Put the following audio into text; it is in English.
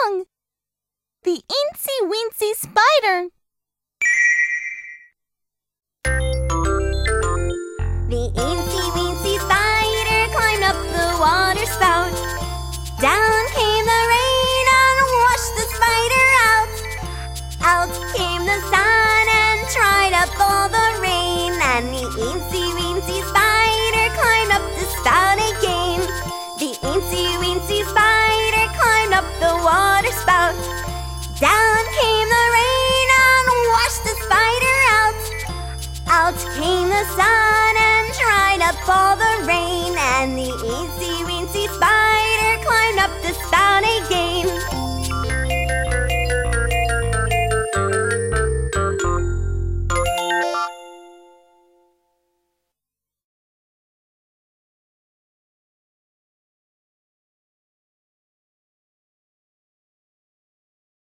song! The Incy Wincy Spider. The Incy Wincy Spider climbed up the water spout. Down came the rain and washed the spider out. Out came the sun and dried up all the rain. And the Incy Wincy Spider climbed up the spout again. The Incy Wincy Spider climbed up the water spout. Down came the rain and washed the spider out. Out came the sun and dried up all the rain. And the Incy Wincy Spider climbed up the spout again.